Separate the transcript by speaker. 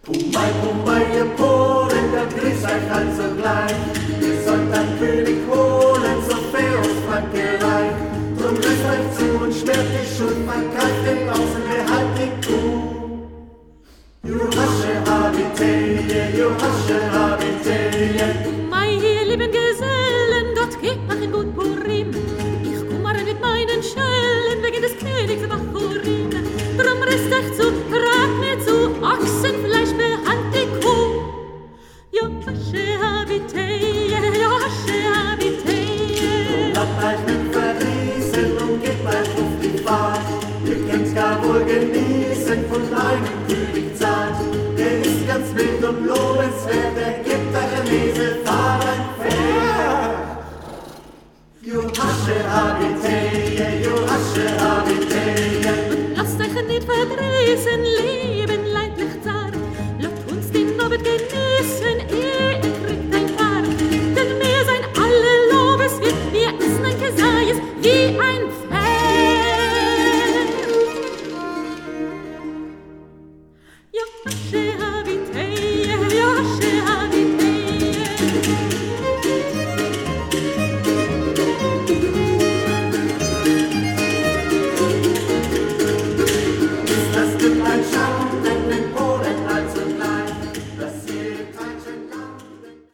Speaker 1: Pumbei, ihr Polen, da grüßt euch halt sogleich. Ihr sollt einen König holen, so fair und Frankerei. Drum grüßt euch zu und schwert die Schuld, verkauft den Ochsen, behalt die Kuh. You hasche habite, you hasche habite.